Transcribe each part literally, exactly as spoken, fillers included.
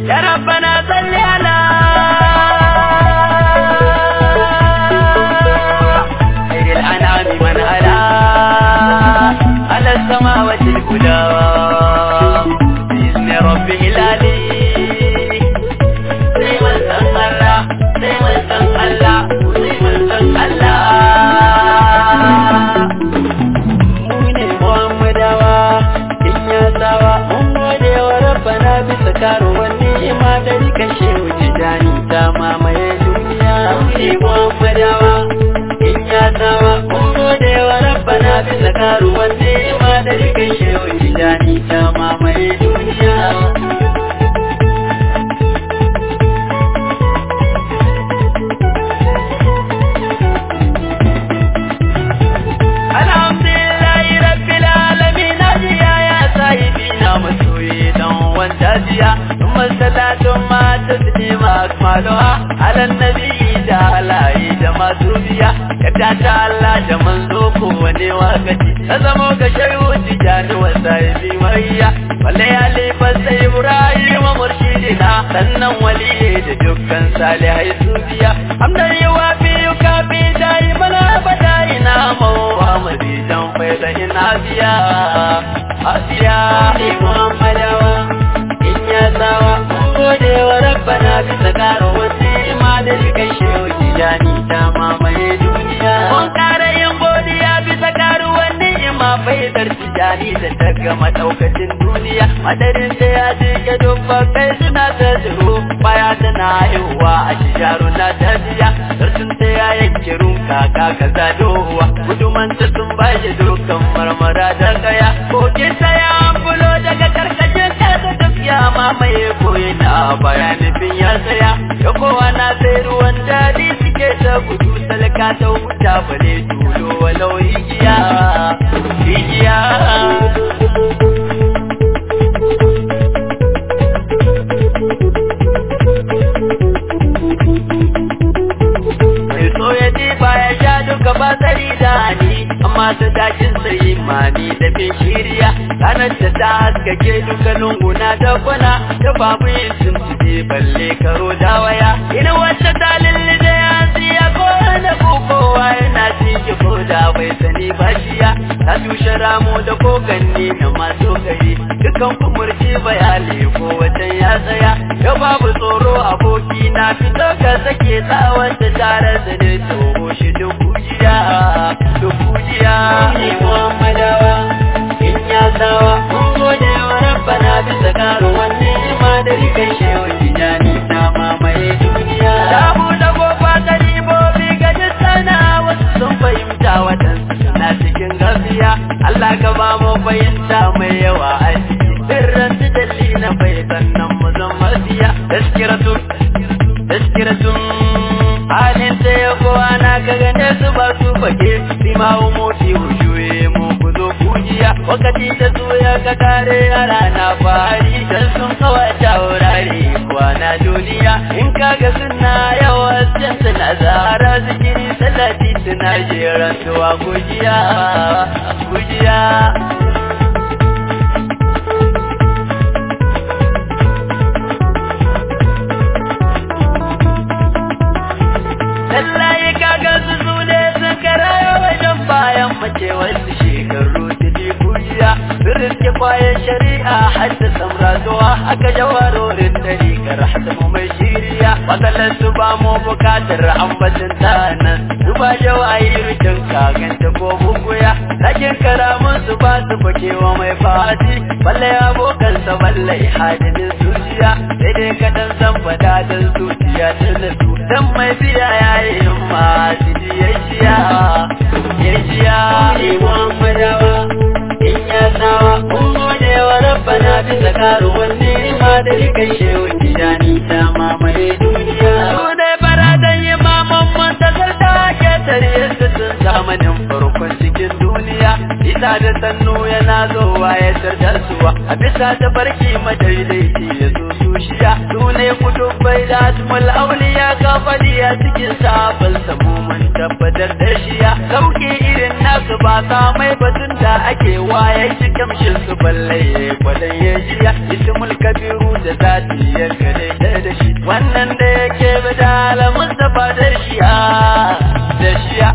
يا ربنا صل على خير الأنعام من على على السماوات العلى بإذن ربه العلي سيما الله سيما الله سيما الله موني محمدوا إن يسوى أمودي وربنا بسكارو والنعمة ذلك الشيء جداني تمام يا دنيا موني محمدوا إن يسوى أمودي وربنا بسكارو والنعمة ذلك الشيء جداني تمام يا دنيا ثم الصلاة ما تسليم أكملها على النبي تعالى جمع سوبيا يبدأ الله جمع زوكو ونواكتي نظموك شيء تجان وسائبي مريا والليالي فسي إبراهيم ومرشدنا سنن ولي دجوكا صالحي سوبيا حمدا يوافي يكافي دائما أبدا إنامه ومزيدا فيضا آسيا آسيا محمد sawa gode wa rabbana bisa karo wasi madari kai shehu tijani ta mamaye duniya mun kare yin godiya bisa karo wani ima faidar tijani da ta gama daukacin duniya madarin ta ya jike dubba kai suna ta zuru baya tana haihuwa a shijaru na tajiya sarsun ta ya yanke runka kaka zadowa gudumanta sun bashi dukkan marmara da kaya koke ta ya ambulo daga karkashin kasa ya mamaye koyi na bayanin fin ya tsaya ya kowa na sai ruwan daɗi suke ta gudu talaka ta huta bale tulo walau hijiya hijiya mai so ya ji baya sha duka ba tsari da ni amma ta dakin sai mani da bin shiriya ranar da ta haskake duka lunguna da kwana da babu yin tuntuɓe balle karo da waya ina wacce ta lullube ya siya ko da kowa yana ciki ko da bai sani ba shiya ta tushe ramu da koganni na masu gari dukan kumurci bayani ko wajen ya tsaya yau babu tsoro aboki na fito ka sake tsawon da tare da ne toho shi duk kujiya duk kujiya ne muhammadawa in ya sawa mun gode wa rabbana bisa karo wanne ma da rikai shewa tijani ta mamaye duniya ta buɗe gofa ta ribobi ga sana wasu sun fahimta waɗansu na cikin gafiya Allah ka ba mu fahimta mai yawa a ciki sirran su dalli na bai sannan mu zan mafiya taskiratun taskiratun halin ta ya kowa na ka gane su ba su fage simawu moti hushuye mu ku zo kujiya wakati da su ya ka kare a rana fari dan sun kawata wurare kwana duniya in kaga suna yawa can suna zara zikiri salati suna jeran tuwa kujiya kujiya lallaye kaga su su ne sun karayo wajen bayan mace wasu shekaru tili kujiya sun riske kwayan shari'a hadda samratuwa aka jawarorin tarikar hasamu mai shiriya matsalar su ba mu bukatar ambatin ta nan su ba jawayi rikin kaganta ko buguya lakin karamun su ba su fakewa mai fati balle abokansa balle hadinin zuciya sai dai kaɗan san fada don zuciya ta nasu dan mai biya yayin masu jiyajiya jiyajiya ne muhammadawa in ya sawa kun gode wa rabbana bisa karo wanne ma da rikai shehu tijani ta mamaye duniya su ne baradan yi maman mantasar da ake tare su tun zamanin farkon cikin duniya isa da sannu yana zowa ya tarda suwa a bisa ta barki madaidaiti ya zo su shi zuciya sune kutubai da asmul auliya ka fadi a cikin sabon samu mun tabbatar da shiya sauki irin nasu ba sa mai batun da ake waye shi kamshin su balle kwadan ya jiya ismul kabiru da zati ya kare da shi wannan da yake bada ala mustafa da shiya da shiya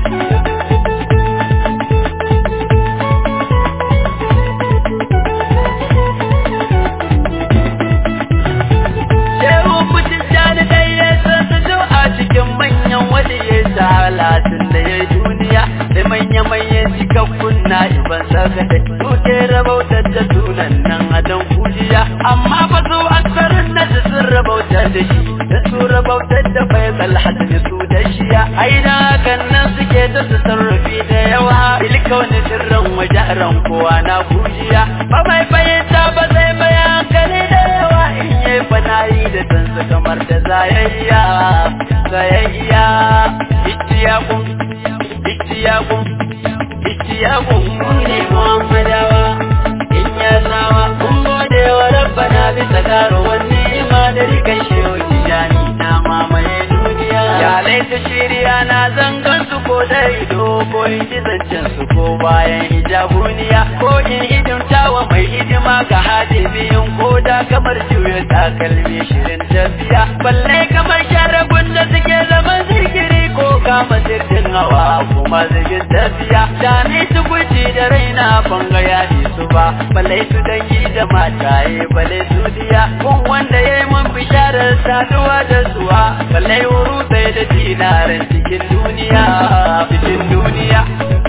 talatin da ya duniya da manya-manyan cikakkun na iban saka da tuke rabautar da sunan nan a dan kujiya amma fa su aksarin na da sun rabautar da shi da su rabautar da faisal hasan su da shiya aina kan nan suke da su sarrafi da yawa ilka wani sirran wajaran kowa na kujiya ba mai bayyanta ba zai bayan kare da yawa in yi fanayi da tansu kamar da zayayya zayayya Ittiyakun, ittiyakun, ittiyakun ne Muhammadawa in ya sawa kun gode wa rabbana bisa karo wanne ma da rikan shehu tijani na mamaye duniya ya laita shiriya na zangan su ko da ido ko in ji zancen su ko bayan hijabuniya ko in hidimta wa mai hidima ga hadibin ko da kamar juya takalmi shirin tafiya balle kamar sharabun da suke zaman zikiri ko kama sirrin hawa kuma zigin tafiya da ni su guji da raina banga ya su ba balle su dangi da mataye balle su diya kun wanda ya yi mun bisharar saduwa da suwa balle wuru sai da dinarin cikin duniya cikin duniya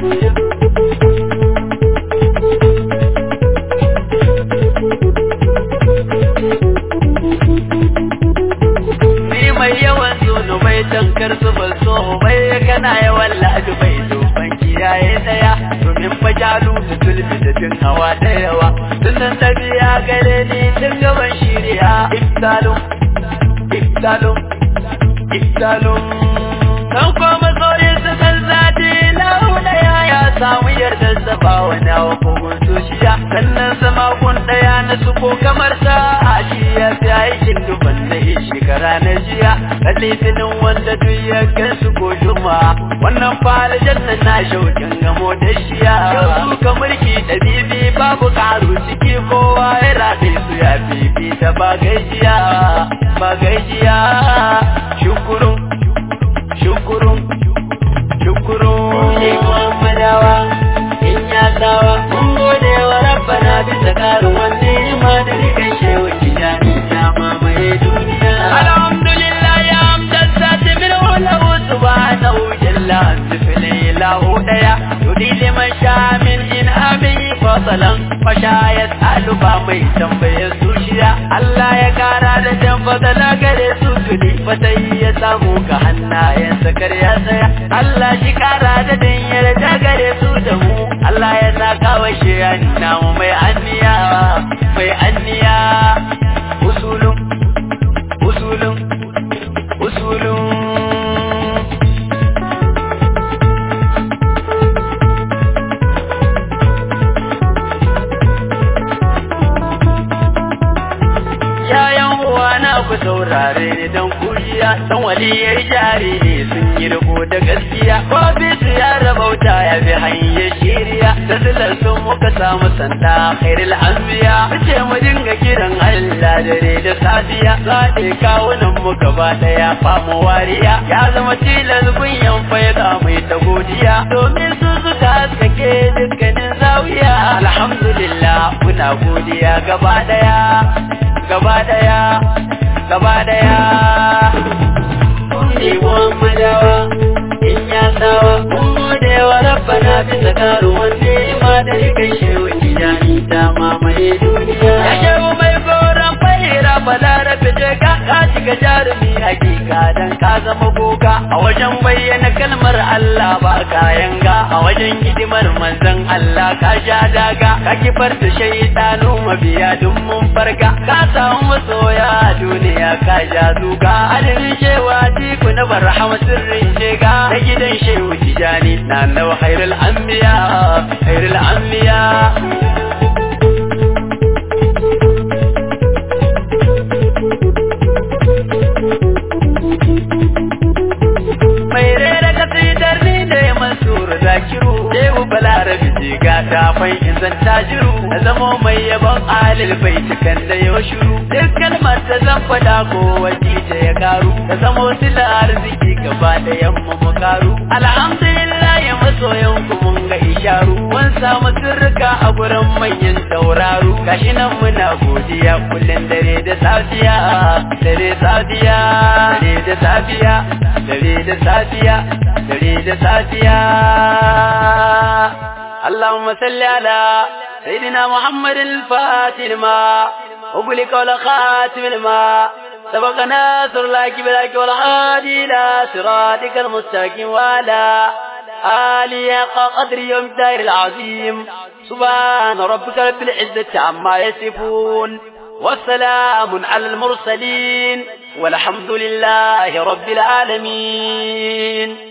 bai tankar su ba so bai kana yawan la'adu bai dofan kiyaye daya domin fajalu da zulmi da jin hawa da yawa sunan tabiya gare ni tun gaban shiriya iftalun iftalun iftalun kan koma tsori su san zati launa ya ya samu yardar sa ba wani hawa kogon soshiya sannan sama kun daya na su ko kamar sa a shi ya fi aikin dubban da shekara na jiya litinin wanda duk ya gansu ko juma wannan fara janna na shaukin gamo da shiya yau ka mulki da bibi babu karu ciki kowa ya rabe su ya bibi da ba gajiya ba gajiya shukurun shukurun shukurun ne Muhammadawa in ya sawa mun gode wa rabbana bisa karu wanne ma da rikan shehu tijani ta mamaye duniya alhamdulillah سبحانه جل عن سفلي له ديا يدي لمن شاء من إنعامه فضلا فشا يسأل بامي تنبي سوشيا الله يكارا لجن فضلا كري سوشلي فتي يساموك حنا ينسكر يسيا الله شكارا لدن يرجا كري سودمو الله يساكا وشيا نام مي أنيا مي أنيا وصول وصول وصول ku saurare ni dan kuriya dan waliyar jari ne sun yi rabo da gaskiya ko bisu ya rabauta ya bi hanyar shiriya da silar sun muka samu santa khairul anbiya ce mu dinga kiran Allah dare da safiya zaɗe kawunan mu gaba daya famu wariya ya zama tilas kunyan faida mai ta godiya domin su suka haskake dukkanin zawiya alhamdulillah muna godiya gaba daya gaba daya gaba daya ne Muhammadawa in ya sawa mun gode wa rabbana bisa karu wanne ma da rikai shehu tijani ta mamaye duniya ya shehu mai goron fahira balarabe je ka ka shiga jarumi hakika dan ka zama goga a wajen bayyana kalmar Allah ba kayan ga a wajen hidimar manzon Allah ka sha daga ka kifar da shaidanu mabiya dun mun farga ka samu masoya duniya ka ja zuga adalin shewa tiku na barhama sirrin shega na gidan shehu tijani na nawa khairul anbiya khairul anbiya Thank you. kafin in zan tajiru na zamo mai yabon alil bai cikan da yau shiru duk kalmar da zan fada ko waje ta ya karu ka zamo sila arziki gaba da yamma mu karu alhamdulillah ya masoyan ku mun ga isharu mun samu sirrika a gurin manyan tauraru gashi nan muna godiya kullun dare da safiya dare safiya dare da safiya dare da safiya dare da safiya اللهم صل على سيدنا محمد الفاتح لما أغلق والخاتم لما سبق ناصر الله بالحق والهادي إلى صراطك المستقيم وعلى آله حق قدر يوم الدار العظيم سبحان ربك رب العزة عما يصفون والسلام على المرسلين والحمد لله رب العالمين.